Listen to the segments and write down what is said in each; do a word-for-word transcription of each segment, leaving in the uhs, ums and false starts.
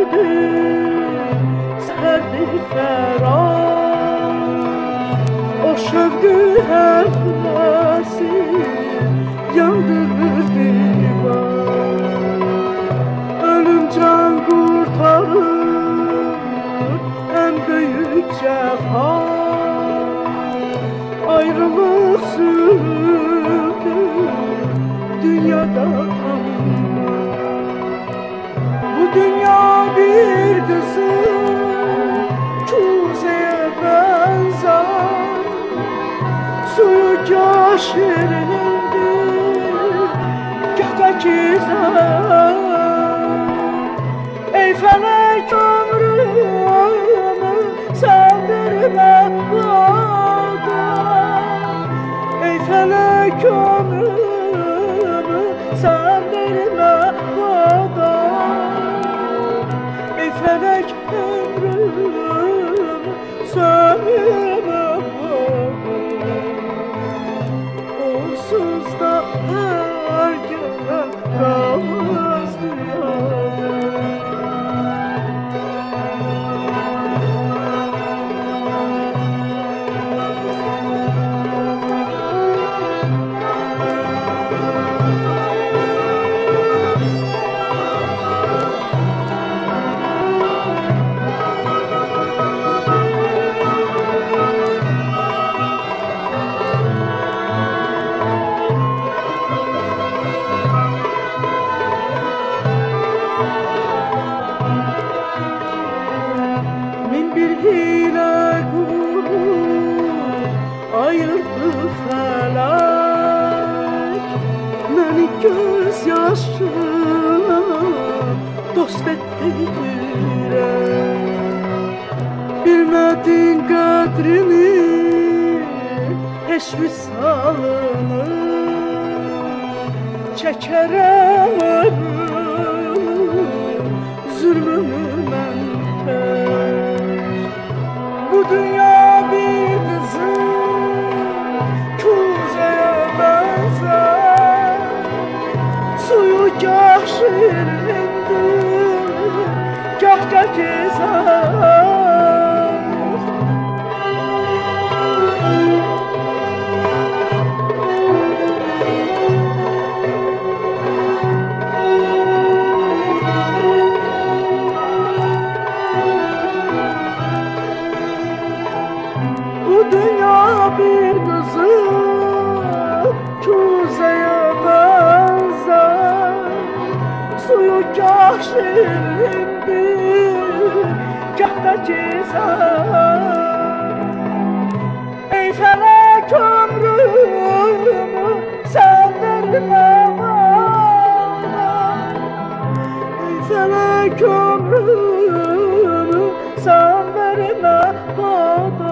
serdi ferah. O şevki heflesi yandırır divan. Ölüm can kurtarır en büyük cefa. Ayrılık sürdü dünyada. Bu dünya bir kızıl kuzeye benzer. Suyu kâh şirindir, kâh da güzel. Ey felek ömrümü sevdirme bana. Ey felek ömrümü sevdirme bana. Ey felek ömrümü sevdirme bana. Onsuz da her gelen kalmaz dünyada. Bir hile kurur ayırdı felek. Beni gözyaşına dost etti yürek. Bilmedin kadrini hiç misalını. Çekerem zulmümü ben tek. Bu dünya bir kızıl kuzeye benzer. Suyu kâh şirindir, kâh da güzel. Bu dünya bir kızıl kuzeye benzer. Suyu kâh şirindir, kâh da güzel. Ey felek ömrümü sevdirme bana. Ey felek ömrümü sevdirme bana.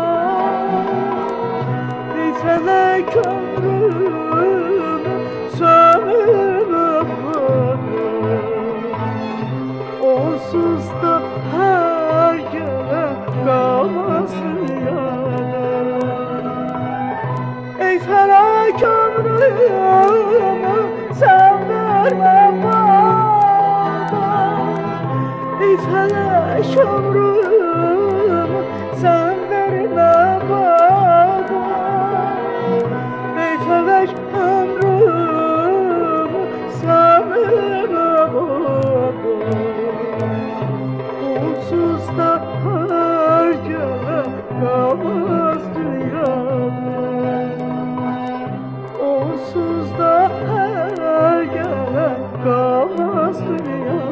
Ey felek ömrümü sevdirme bana. Onsuz da her gelen kalmaz dünyada. Ey felek ömrümü sevdirme bana. Ey felek ömrümü sevdirme bana. Ey felek ömrümü sevdirme bana. Onsuz da her gelen kalmaz dünyada. Onsuz da her gelen kalmaz dünyada.